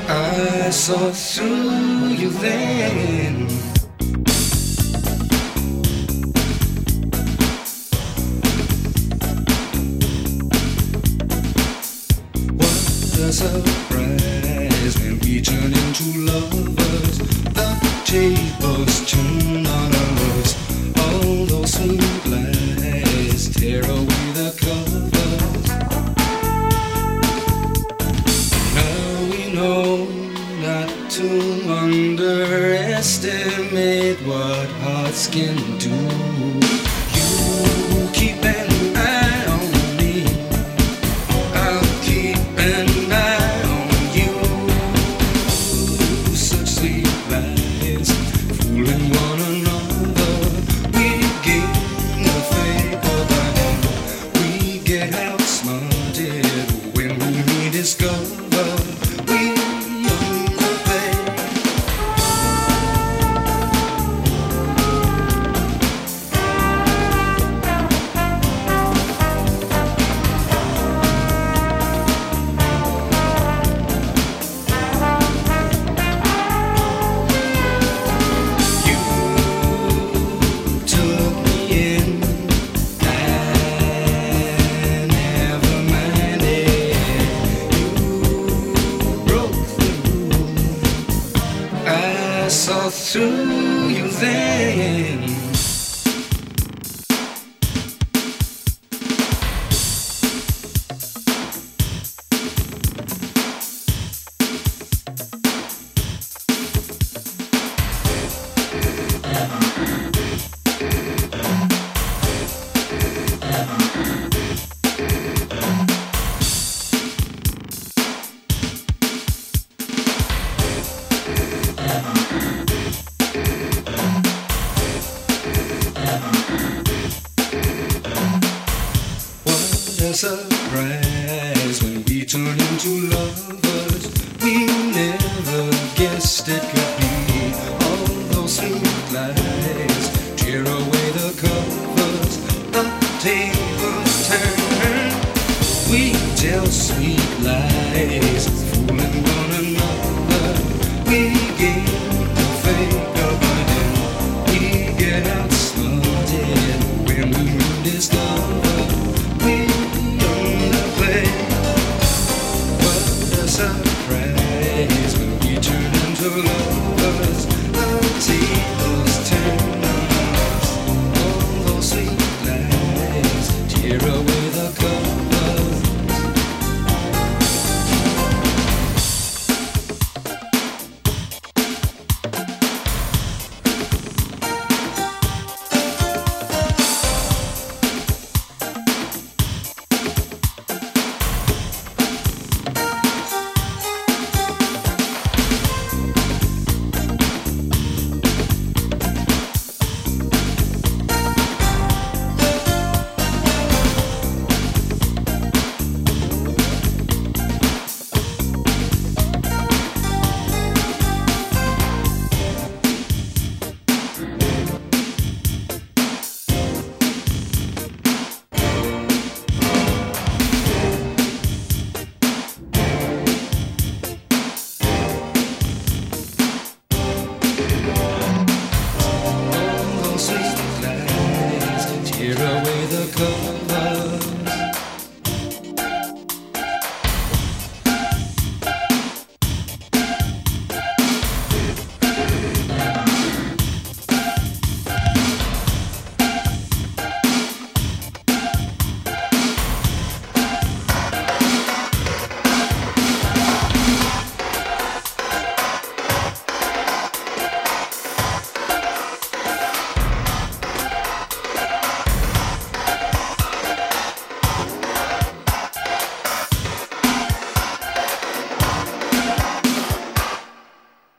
I saw through you then. What a surprise when we turn into lovers. The tables turn on us. All those sweet lies tear away the covers. Now we know not to underestimate what hearts can do. You keep an eye on me, I'll keep an eye on you. Such sweet lies, fooling one another. We gain the favor by now. We get outsmarted when we discover. I saw through you then. What a surprise